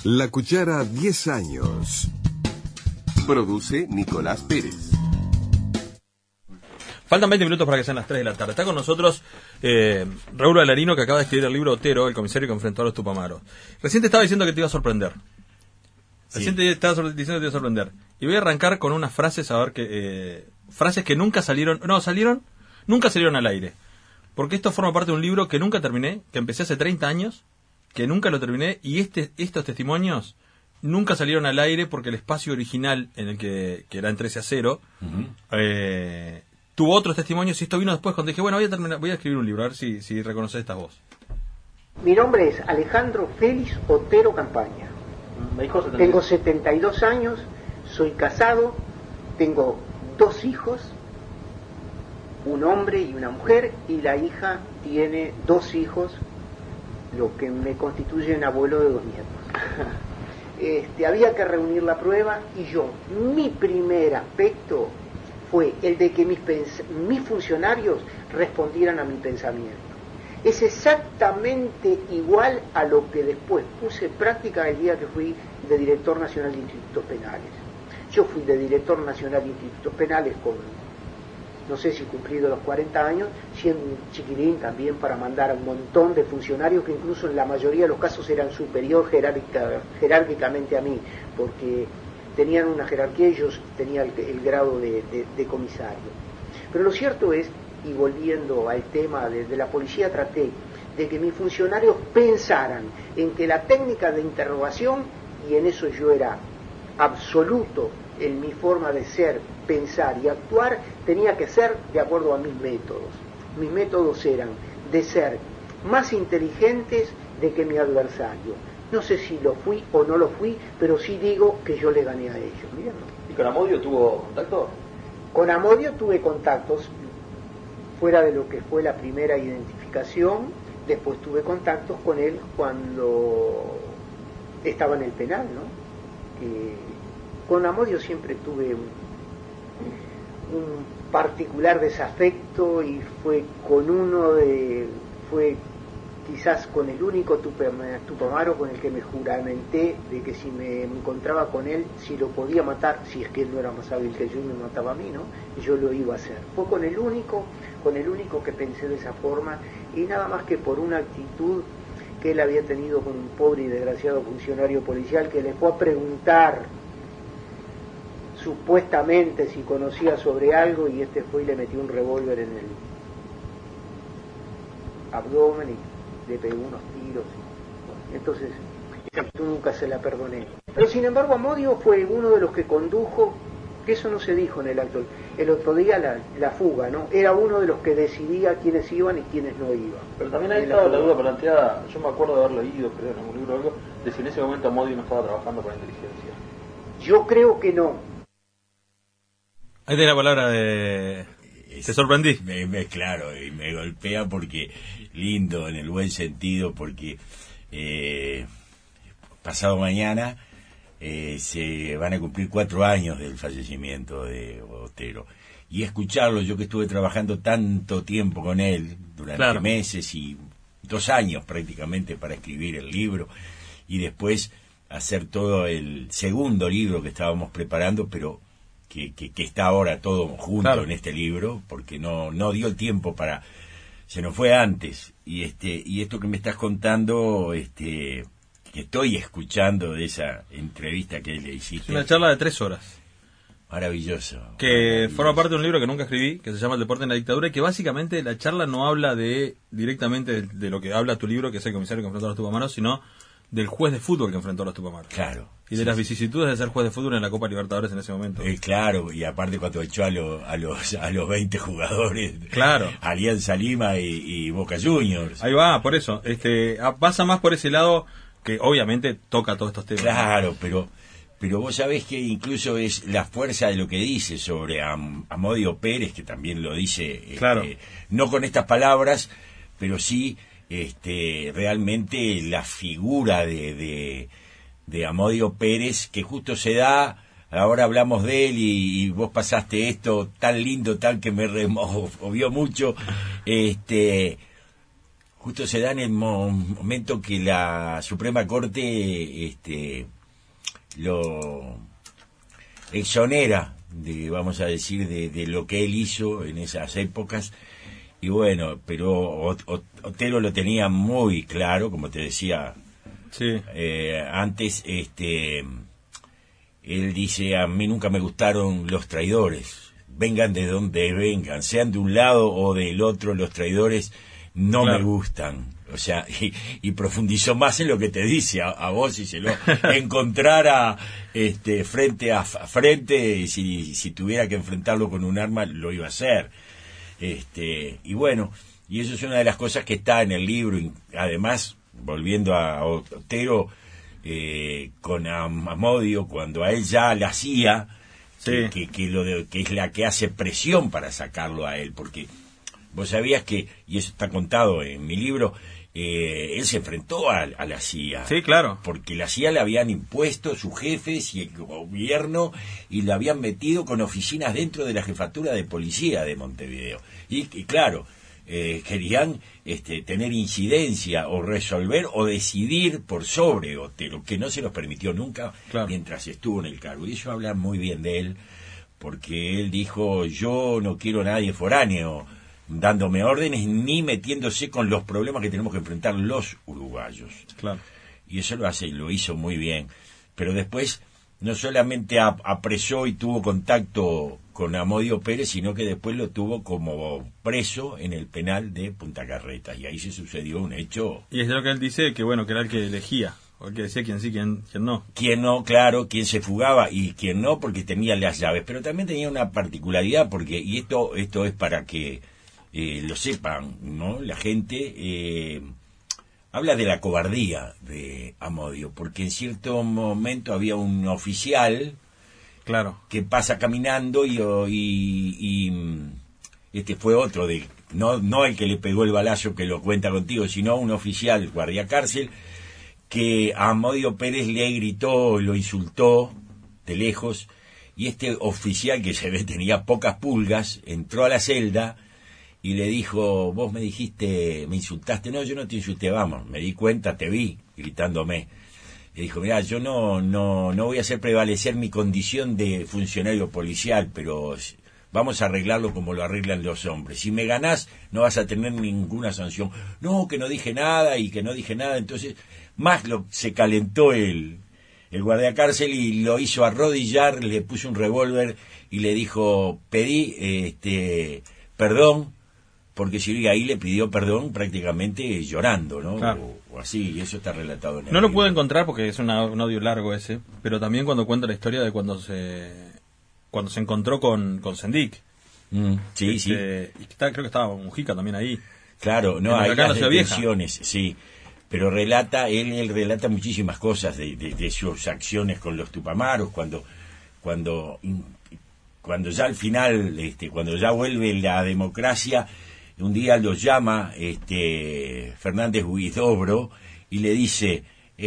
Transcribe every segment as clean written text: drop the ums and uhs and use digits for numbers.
La Cuchara 10 años. Produce Nicolás Pérez. Faltan 20 minutos para que sean las 3 de la tarde. Está con nosotros Raúl Alarino, que acaba de escribir el libro Otero, el comisario que enfrentó a los Tupamaros. Recién te estaba diciendo que te iba a sorprender. Recién te estaba diciendo que te iba a sorprender. Y voy a arrancar con unas frases, a ver que... frases que nunca salieron... nunca salieron al aire. Porque esto forma parte de un libro que nunca terminé, que empecé hace 30 años, que nunca lo terminé, y estos testimonios nunca salieron al aire porque el espacio original, en el que era en 13-0, tuvo otros testimonios, y esto vino después cuando dije, bueno, voy a escribir un libro, a ver si reconoces esta voz. Mi nombre es Alejandro Félix Otero Campaña. Tengo 72 años, soy casado, tengo 2 hijos, un hombre y una mujer, y la hija tiene 2 hijos, lo que me constituye un abuelo de 2 nietos. Había que reunir la prueba, y mi primer aspecto fue el de que mis funcionarios respondieran a mi pensamiento. Es exactamente igual a lo que después puse en práctica el día que fui de director nacional de institutos penales. Yo fui de director nacional de institutos penales con, no sé si cumplido los 40 años, siendo un chiquilín también, para mandar a un montón de funcionarios que incluso en la mayoría de los casos eran superior jerárquicamente a mí, porque tenían una jerarquía y yo tenía el grado de comisario. Pero lo cierto es, y volviendo al tema de la policía, traté de que mis funcionarios pensaran en que la técnica de interrogación, y en eso yo era absoluto en mi forma de ser, pensar y actuar, tenía que ser de acuerdo a mis métodos. Mis métodos eran de ser más inteligentes de que mi adversario. No sé si lo fui o no lo fui, pero sí digo que yo le gané a ellos. Miren. ¿Y con Amodio tuvo contacto? Con Amodio tuve contactos, fuera de lo que fue la primera identificación. Después tuve contactos con él cuando estaba en el penal, ¿no? Con Amodio siempre tuve un particular desafecto, y fue quizás con el único tupamaro con el que me juramenté de que si me encontraba con él, si lo podía matar, si es que él no era más hábil que yo y me mataba a mí, ¿no? Y yo lo iba a hacer. Fue con el único que pensé de esa forma, y nada más que por una actitud que él había tenido con un pobre y desgraciado funcionario policial que le fue a preguntar supuestamente si conocía sobre algo, y fue y le metió un revólver en el abdomen y le pegó unos tiros. Entonces, esa actitud nunca se la perdoné. Pero sin embargo, Amodio fue uno de los que condujo, que eso no se dijo en el acto, el otro día, la fuga, ¿no? Era uno de los que decidía quiénes iban y quiénes no iban. Pero también ahí estaba la duda planteada, yo me acuerdo de haber leído, creo, en algún libro o algo, de si en ese momento Amodio no estaba trabajando para la inteligencia. Yo creo que no. Ahí tenés la palabra de... ¿Te sorprendí? Claro, y me golpea porque lindo, en el buen sentido, porque pasado mañana se van a cumplir 4 años del fallecimiento de Otero. Y escucharlo, yo que estuve trabajando tanto tiempo con él, durante meses y 2 años prácticamente para escribir el libro, y después hacer todo el segundo libro que estábamos preparando, pero que está ahora todo junto en este libro, porque no dio el tiempo para... Se nos fue antes, y esto que me estás contando, que estoy escuchando de esa entrevista que le hiciste. Es una charla de 3 horas. Maravilloso. Que forma parte de un libro que nunca escribí, que se llama El deporte en la dictadura, y que básicamente la charla no habla directamente de lo que habla tu libro, que es el comisario que enfrentó a los Tupamaros, sino del juez de fútbol que enfrentó a los Tupamaros. Claro. Y de las vicisitudes de ser juez de fútbol en la Copa Libertadores en ese momento. Claro, y aparte cuando echó a los 20 jugadores. Claro. Alianza Lima y Boca Juniors. Ahí va, por eso. Pasa más por ese lado, que obviamente toca todos estos temas. Claro, pero vos sabés que incluso es la fuerza de lo que dice sobre Amodio Pérez, que también lo dice, no con estas palabras, pero sí realmente la figura de Amodio Pérez, que justo se da, ahora hablamos de él y vos pasaste esto tan lindo, tal que me removió mucho, justo se da en el momento que la Suprema Corte lo exonera de, vamos a decir, de lo que él hizo en esas épocas. Y bueno, pero Otero lo tenía muy claro, como te decía. Sí. Antes, él dice: a mí nunca me gustaron los traidores, vengan de donde vengan, sean de un lado o del otro, los traidores no me gustan. O sea, y profundizó más en lo que te dice a vos, si se lo encontrara frente a frente, si tuviera que enfrentarlo con un arma, lo iba a hacer. Y bueno, y eso es una de las cosas que está en el libro. Además, volviendo a Otero, con Amodio, cuando a él ya la hacía, sí, que es la que hace presión para sacarlo a él, porque vos sabías que, y eso está contado en mi libro, él se enfrentó a la CIA. Sí, claro. Porque la CIA le habían impuesto sus jefes y el gobierno, y lo habían metido con oficinas dentro de la jefatura de policía de Montevideo. Y claro, querían tener incidencia o resolver o decidir por sobre Otero, que no se los permitió nunca, claro, mientras estuvo en el cargo. Y eso habla muy bien de él, porque él dijo: yo no quiero a nadie foráneo dándome órdenes ni metiéndose con los problemas que tenemos que enfrentar los uruguayos. Claro. Y eso lo hizo muy bien. Pero después no solamente apresó y tuvo contacto con Amodio Pérez, sino que después lo tuvo como preso en el penal de Punta Carretas, y ahí se sucedió un hecho. Y es lo que él dice, que bueno, que era el que elegía, o el que decía quién sí, quién no. Quién no, claro, quién se fugaba y quién no, porque tenía las llaves. Pero también tenía una particularidad, porque, y esto es para que lo sepan, ¿no? La gente habla de la cobardía de Amodio, porque en cierto momento había un oficial, claro, que pasa caminando y este fue otro de no el que le pegó el balazo que lo cuenta contigo, sino un oficial guardiacárcel que a Amodio Pérez le gritó, lo insultó de lejos, y este oficial, que se ve tenía pocas pulgas, entró a la celda y le dijo: vos me dijiste, me insultaste. No, yo no te insulté, vamos, me di cuenta, te vi gritándome. Le dijo: mirá, yo no voy a hacer prevalecer mi condición de funcionario policial, pero vamos a arreglarlo como lo arreglan los hombres. Si me ganás, no vas a tener ninguna sanción. No, que no dije nada y que no dije nada. Entonces, se calentó el guardiacárcel y lo hizo arrodillar, le puso un revólver y le dijo: pedí perdón, porque si ahí le pidió perdón prácticamente llorando, ¿no? Claro. O así, y eso está relatado en el No lo libro. pude encontrar porque es un audio largo ese, pero también cuando cuenta la historia de cuando se encontró con Sendik. Sí, sí. Y creo que estaba Mujica también ahí. Claro, no, hay las las detenciones, sí. Pero él relata muchísimas cosas de sus acciones con los Tupamaros, cuando ya al final, cuando ya vuelve la democracia, un día los llama Fernández Huidobro y le dice,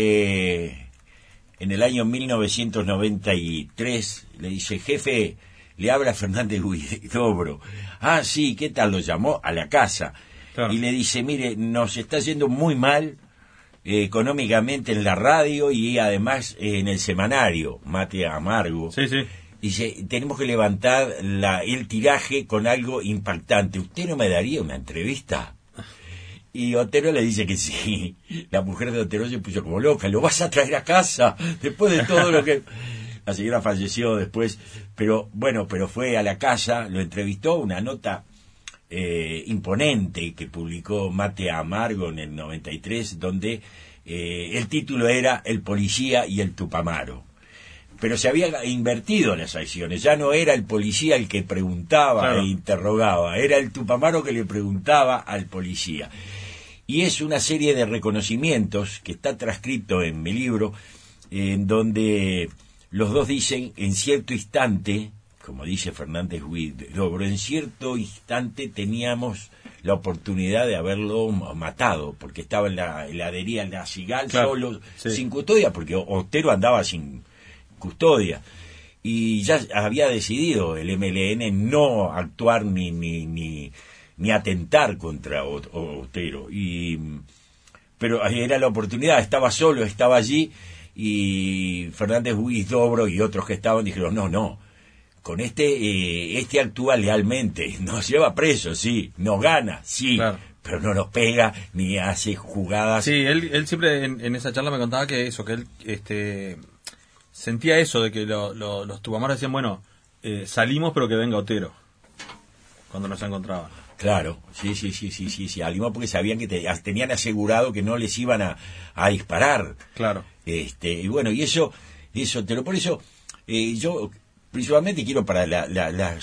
en el año 1993, le dice: jefe, le habla Fernández Huidobro. Ah, sí, ¿qué tal? Lo llamó a la casa. Claro. Y le dice: mire, nos está yendo muy mal económicamente en la radio y además en el semanario Mate Amargo. Sí, sí. Dice: tenemos que levantar el tiraje con algo impactante. ¿Usted no me daría una entrevista? Y Otero le dice que sí. La mujer de Otero se puso como loca: ¿lo vas a traer a casa? Después de todo lo que... La señora falleció después, pero fue a la casa, lo entrevistó, una nota imponente que publicó Mate Amargo en el 93, donde el título era El policía y el Tupamaro. Pero se había invertido las acciones, ya no era el policía el que preguntaba, claro, e interrogaba, era el Tupamaro que le preguntaba al policía. Y es una serie de reconocimientos que está transcrito en mi libro, en donde los dos dicen: en cierto instante, como dice Fernández Huidobro, en cierto instante teníamos la oportunidad de haberlo matado, porque estaba en la heladería, en la Sigal, claro, solo, sí, sin custodia, porque Otero andaba sin custodia, y ya había decidido el MLN no actuar ni ni atentar contra Otero. Pero era la oportunidad, estaba solo, estaba allí, y Fernández Huidobro y otros que estaban dijeron, no, con este actúa lealmente, nos lleva preso, sí, nos gana, sí, claro, pero no nos pega ni hace jugadas. Sí, él siempre en esa charla me contaba que él sentía eso de que los tupamaros decían, bueno, salimos pero que venga Otero cuando nos encontraban. Claro, sí, salimos porque sabían que tenían asegurado que no les iban a disparar. Claro. Y bueno, y eso, por eso, yo principalmente quiero para la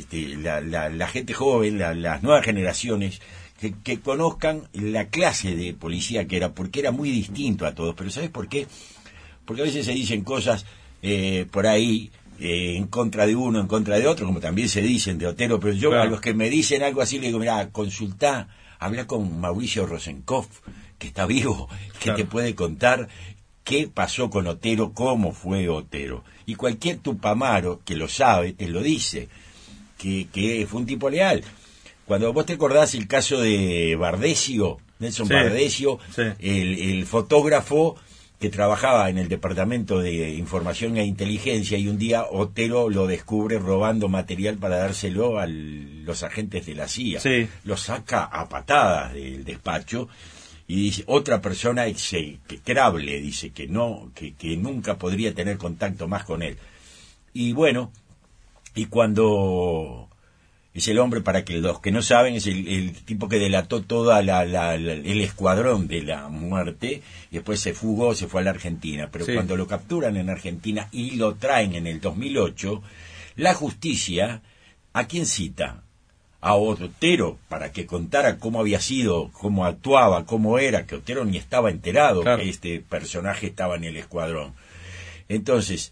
gente joven, las nuevas generaciones, que conozcan la clase de policía que era, porque era muy distinto a todos. Pero ¿sabes por qué? Porque a veces se dicen cosas por ahí, en contra de uno, en contra de otro, como también se dicen de Otero, pero yo, claro, a los que me dicen algo así, le digo, mirá, consultá, habla con Mauricio Rosenkopf, que está vivo, que claro, te puede contar qué pasó con Otero, cómo fue Otero. Y cualquier tupamaro que lo sabe, te lo dice, que fue un tipo leal. Cuando vos te acordás el caso de Bardesio, Nelson, sí, Bardesio, sí, el fotógrafo que trabajaba en el Departamento de Información e Inteligencia, y un día Otero lo descubre robando material para dárselo a los agentes de la CIA. Sí. Lo saca a patadas del despacho y dice, otra persona execrable, dice que nunca podría tener contacto más con él. Y bueno, y cuando es el hombre, para que los que no saben, es el tipo que delató toda el escuadrón de la muerte, y después se fugó, se fue a la Argentina. Pero sí, cuando lo capturan en Argentina y lo traen en el 2008, la justicia, ¿a quién cita? A Otero, para que contara cómo había sido, cómo actuaba, cómo era, que Otero ni estaba enterado, claro, que este personaje estaba en el escuadrón. Entonces,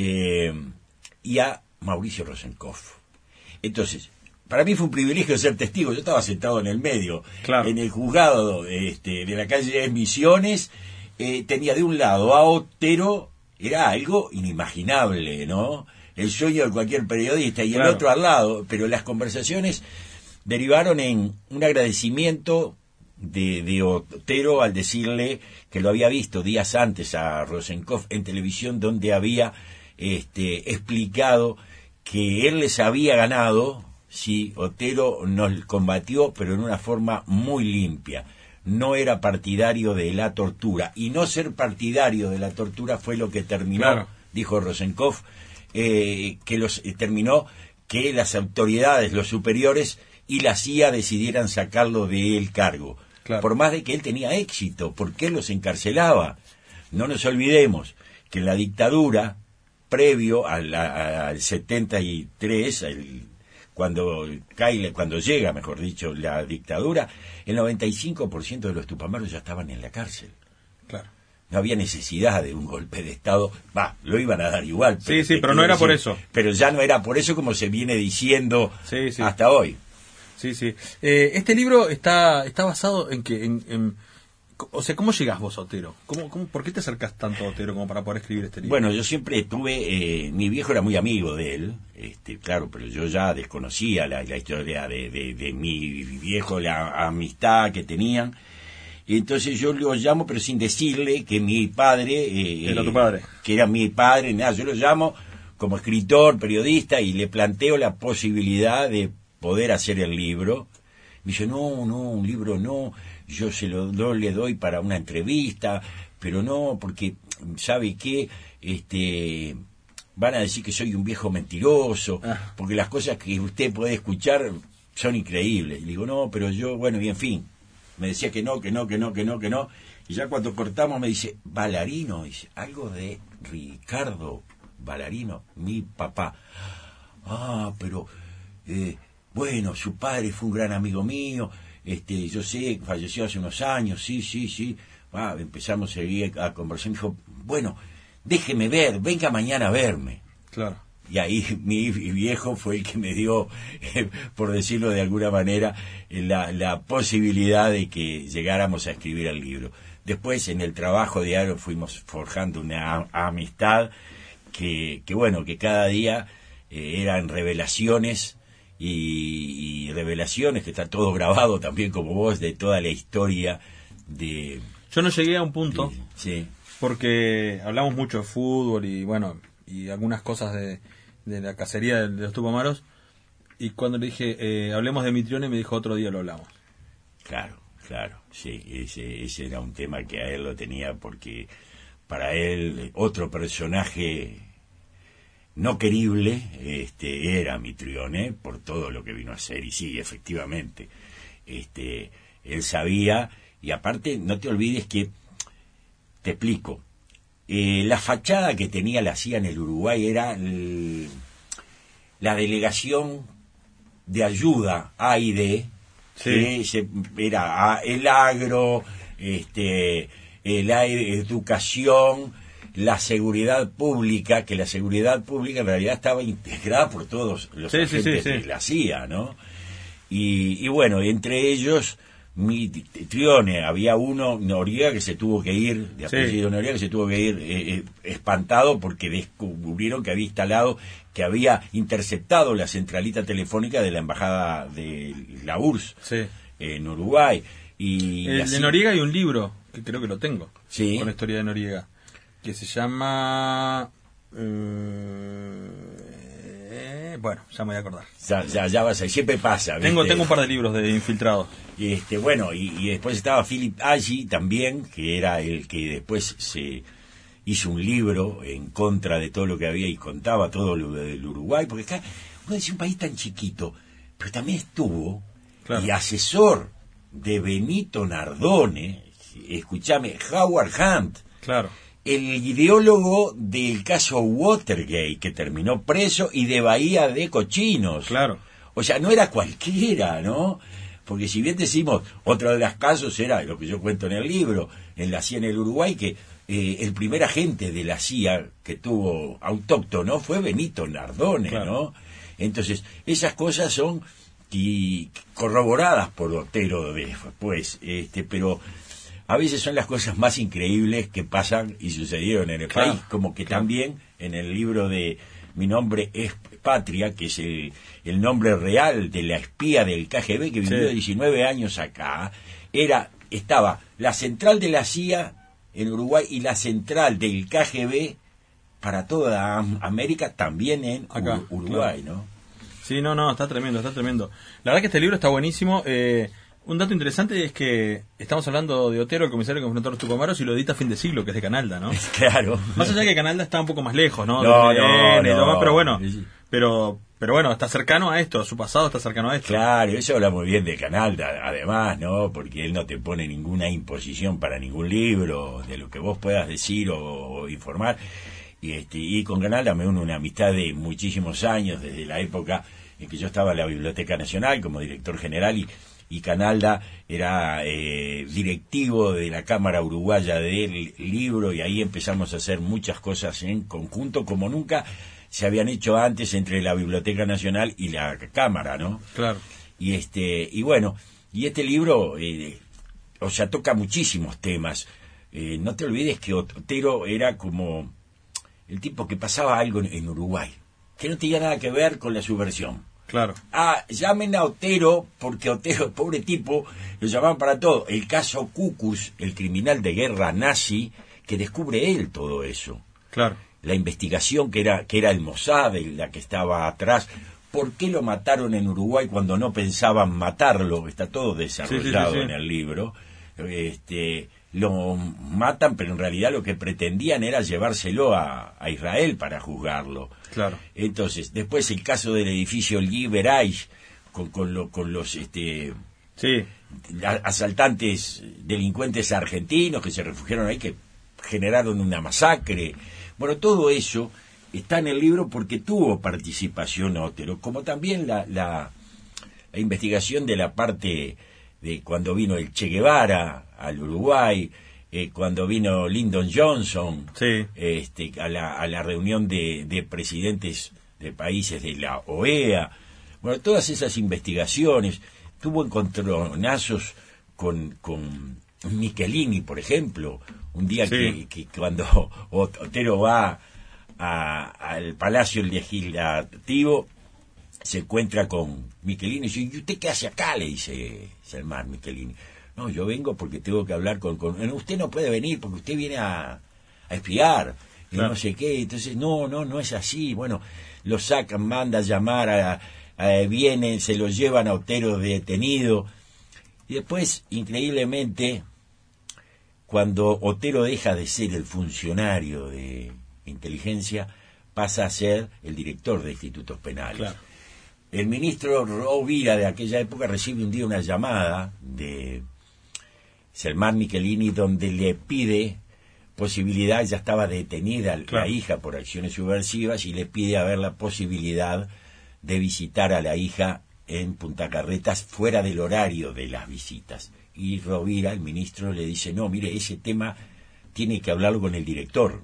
y a Mauricio Rosenkopf. Entonces, para mí fue un privilegio ser testigo. Yo estaba sentado en el medio, claro, en el juzgado de la calle Misiones. Tenía de un lado a Otero, era algo inimaginable, ¿no? El sueño de cualquier periodista, y claro, el otro al lado. Pero las conversaciones derivaron en un agradecimiento de Otero al decirle que lo había visto días antes a Rosenkopf en televisión, donde había explicado que él les había ganado. Sí, Otero nos combatió, pero en una forma muy limpia. No era partidario de la tortura. Y no ser partidario de la tortura fue lo que terminó, claro, dijo Rosenkopf, terminó que las autoridades, los superiores y la CIA decidieran sacarlo del cargo. Claro. Por más de que él tenía éxito, porque él los encarcelaba. No nos olvidemos que en la dictadura, previo al 73, cuando llega, mejor dicho, la dictadura, el 95% de los tupamaros ya estaban en la cárcel. Claro. No había necesidad de un golpe de Estado. Lo iban a dar igual. Pero no era por eso. Pero ya no era por eso, como se viene diciendo hasta hoy. Sí. Este libro está basado en que... O sea, ¿cómo llegás vos a Otero? ¿Por qué te acercás tanto a Otero como para poder escribir este libro? Bueno, yo siempre tuve... mi viejo era muy amigo de él, claro, pero yo ya desconocía la historia de mi viejo, la amistad que tenían. Y entonces yo lo llamo, pero sin decirle que mi padre... ¿Era tu padre? Que era mi padre, nada. Yo lo llamo como escritor, periodista, y le planteo la posibilidad de poder hacer el libro. Me dice, no, un libro no... Yo le doy para una entrevista, pero no, porque, ¿sabe qué? Van a decir que soy un viejo mentiroso, porque las cosas que usted puede escuchar son increíbles. Y le digo, no, pero yo, bueno, y en fin. Me decía que no. Y ya cuando cortamos me dice, Ballarino, dice, algo de Ricardo Ballarino, mi papá. Pero, bueno, su padre fue un gran amigo mío. Yo sé, falleció hace unos años, sí. Empezamos a seguir a conversar. Me dijo, bueno, déjeme ver, venga mañana a verme. Claro. Y ahí mi viejo fue el que me dio, por decirlo de alguna manera, la posibilidad de que llegáramos a escribir el libro. Después, en el trabajo diario, fuimos forjando una amistad que cada día eran revelaciones y revelaciones, que está todo grabado también como vos, de toda la historia de... Yo no llegué a un punto, sí, porque hablamos mucho de fútbol y bueno, y algunas cosas de la cacería de los Tupamaros, y cuando le dije, hablemos de Mitrione, me dijo, otro día lo hablamos. Claro, sí, ese era un tema que a él lo tenía, porque para él otro personaje no querible era Mitrione, por todo lo que vino a hacer, y sí, efectivamente, él sabía, y aparte no te olvides que, te explico, la fachada que tenía la CIA en el Uruguay era la delegación de ayuda A&D, sí, que era el agro, la educación, la seguridad pública, que la seguridad pública en realidad estaba integrada por todos los agentes de la CIA, ¿no? Y bueno, entre ellos Mitrione, había uno, Noriega, que se tuvo que ir, de apellido Noriega, que se tuvo que ir espantado porque descubrieron que había interceptado la centralita telefónica de la embajada de la URSS en Uruguay. Y de Noriega hay un libro, que creo que lo tengo, con la historia de Noriega, que se llama... bueno, ya me voy a acordar. Ya vas a... Siempre pasa, ¿viste? Tengo un par de libros de infiltrados. Bueno, y después estaba Philip Agee también, que era el que después se hizo un libro en contra de todo lo que había y contaba todo lo del Uruguay, porque acá uno dice un país tan chiquito, pero también estuvo y asesor de Benito Nardone, escúchame, Howard Hunt, el ideólogo del caso Watergate, que terminó preso, y de Bahía de Cochinos. O sea, no era cualquiera, ¿no? Porque si bien decimos, otro de los casos era lo que yo cuento en el libro, en la CIA en el Uruguay, que el primer agente de la CIA que tuvo autóctono fue Benito Nardone, ¿no? Entonces, esas cosas son corroboradas por Otero después, pero a veces son las cosas más increíbles que pasan y sucedieron en el país, como que también en el libro de Mi nombre es Patria, que es el nombre real de la espía del KGB que vivió 19 años acá, estaba la central de la CIA en Uruguay y la central del KGB para toda América también en Uruguay, ¿no? Sí, no, está tremendo. La verdad que este libro está buenísimo. Un dato interesante es que estamos hablando de Otero, el comisario que enfrentó a los Tupamaros, y lo edita Fin de Siglo, que es de Canalda, ¿no? Claro. Más allá de que Canalda está un poco más lejos, ¿no? No, pero bueno, pero bueno, está cercano a esto, su pasado está cercano a esto. Claro, eso habla muy bien de Canalda, además, ¿no? Porque él no te pone ninguna imposición para ningún libro, de lo que vos puedas decir o informar. Y con Canalda me une una amistad de muchísimos años, desde la época en que yo estaba en la Biblioteca Nacional como director general, y Canalda era directivo de la Cámara Uruguaya del Libro, y ahí empezamos a hacer muchas cosas en conjunto como nunca se habían hecho antes entre la Biblioteca Nacional y la Cámara, ¿no? Claro. Y bueno, y este libro, toca muchísimos temas. No te olvides que Otero era como el tipo que pasaba algo en Uruguay, que no tenía nada que ver con la subversión. Claro. Llamen a Otero, porque Otero, pobre tipo, lo llamaban para todo. El caso Kukus, el criminal de guerra nazi, que descubre él todo eso. Claro. La investigación que era el Mossad, la que estaba atrás. ¿Por qué lo mataron en Uruguay cuando no pensaban matarlo? Está todo desarrollado en el libro. Lo matan, pero en realidad lo que pretendían era llevárselo a Israel para juzgarlo. Claro. Entonces, después el caso del edificio Liberage con los asaltantes, delincuentes argentinos que se refugiaron ahí, que generaron una masacre. Bueno, todo eso está en el libro porque tuvo participación Otero, como también la investigación de la parte de cuando vino el Che Guevara al Uruguay, cuando vino Lyndon Johnson a la reunión de presidentes de países de la OEA. Bueno, todas esas investigaciones. Tuvo encontronazos con Michelini, por ejemplo, un día que cuando Otero va al Palacio Legislativo, se encuentra con Michelini y dice, ¿y usted qué hace acá? Le dice Selmar Michelini. No, yo vengo porque tengo que hablar con... Usted no puede venir porque usted viene a espiar, y no sé qué. Entonces, no es así. Bueno, lo sacan, manda a llamar, vienen, se lo llevan a Otero detenido. Y después, increíblemente, cuando Otero deja de ser el funcionario de inteligencia, pasa a ser el director de institutos penales. Claro. El ministro Rovira de aquella época recibe un día una llamada de Selmar Michelini donde le pide posibilidad, ya estaba detenida la hija por acciones subversivas, y le pide a ver la posibilidad de visitar a la hija en Punta Carretas fuera del horario de las visitas. Y Rovira, el ministro, le dice, no, mire, ese tema tiene que hablarlo con el director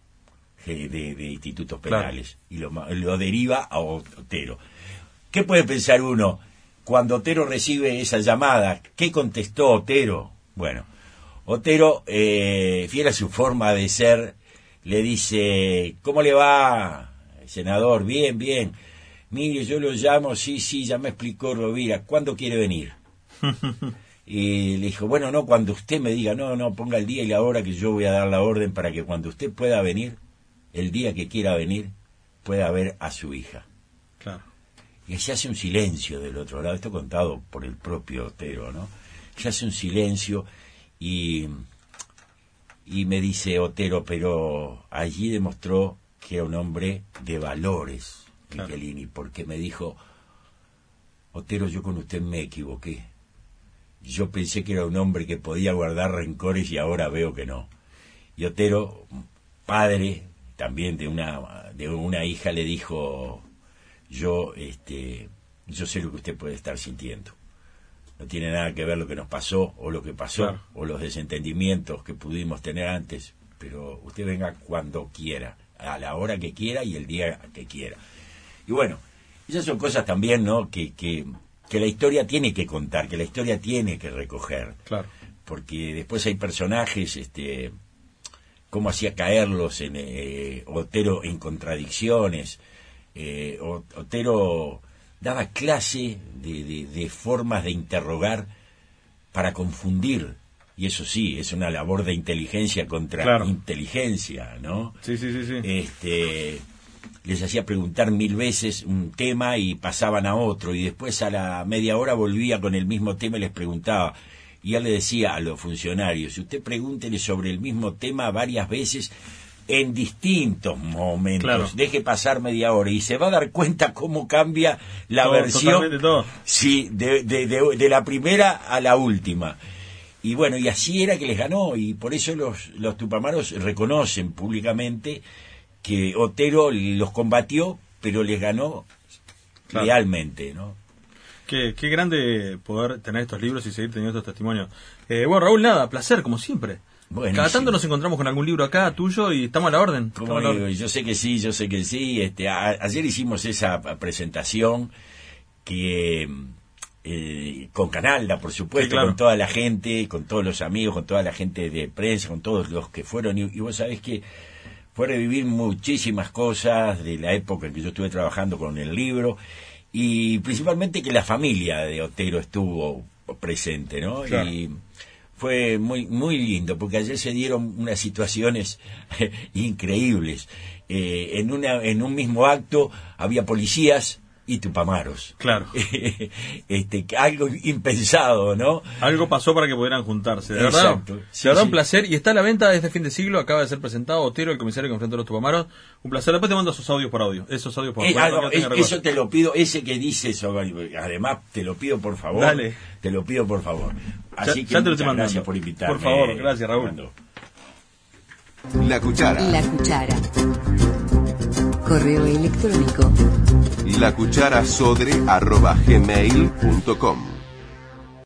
de institutos penales, y lo deriva a Otero. ¿Qué puede pensar uno cuando Otero recibe esa llamada? ¿Qué contestó Otero? Bueno, Otero, fiel a su forma de ser, le dice, ¿cómo le va, senador? Bien, bien. Mire, yo lo llamo, sí, ya me explicó Rovira, ¿cuándo quiere venir? Y le dijo, bueno, no, cuando usted me diga, no, ponga el día y la hora que yo voy a dar la orden para que cuando usted pueda venir, el día que quiera venir, pueda ver a su hija. Claro. Y se hace un silencio del otro lado, esto contado por el propio Otero, ¿no? Se hace un silencio y me dice Otero, pero allí demostró que era un hombre de valores, Michelini, porque me dijo, Otero, yo con usted me equivoqué. Yo pensé que era un hombre que podía guardar rencores y ahora veo que no. Y Otero, padre también de una hija, le dijo, yo sé lo que usted puede estar sintiendo. No tiene nada que ver lo que nos pasó o lo que pasó o los desentendimientos que pudimos tener antes, pero usted venga cuando quiera, a la hora que quiera y el día que quiera. Y bueno, esas son cosas también, ¿no?, que la historia tiene que contar, que la historia tiene que recoger. Claro. Porque después hay personajes, cómo hacía caerlos Otero en contradicciones. Otero daba clase de formas de interrogar para confundir, y eso sí, es una labor de inteligencia contra inteligencia, ¿no? Sí. Les hacía preguntar 1000 veces un tema y pasaban a otro, y después a la media hora volvía con el mismo tema y les preguntaba, y él le decía a los funcionarios, usted pregúntele sobre el mismo tema varias veces en distintos momentos, deje pasar media hora y se va a dar cuenta cómo cambia la versión sí, de la primera a la última. Y bueno, y así era que les ganó, y por eso los tupamaros reconocen públicamente que Otero los combatió, pero les ganó lealmente, ¿no? Qué grande poder tener estos libros y seguir teniendo estos testimonios. Bueno, Raúl, nada, placer, como siempre. Buenísimo. Cada tanto nos encontramos con algún libro acá tuyo y estamos a la orden. Yo sé que sí. Ayer hicimos esa presentación que con Canalda, por supuesto, con toda la gente, con todos los amigos, con toda la gente de prensa, con todos los que fueron. Y vos sabés que fue revivir muchísimas cosas de la época en que yo estuve trabajando con el libro, y principalmente que la familia de Otero estuvo presente, ¿no? Claro. Y fue muy muy lindo, porque ayer se dieron unas situaciones increíbles. En un mismo acto había policías y tupamaros. Claro. Algo impensado, ¿no? Algo pasó para que pudieran juntarse. De verdad, de verdad un placer. Y está a la venta desde fin de siglo. Acaba de ser presentado Otero, el comisario que enfrentó a los tupamaros. Un placer. Después te mando esos audios por audio. Eso te lo pido. Ese que dice eso, además, te lo pido por favor. Dale. Te lo pido por favor. Así ya que muchas gracias por invitarme. Por favor, gracias, Raúl. La Cuchara. La Cuchara. Correo electrónico lacucharasodre@gmail.com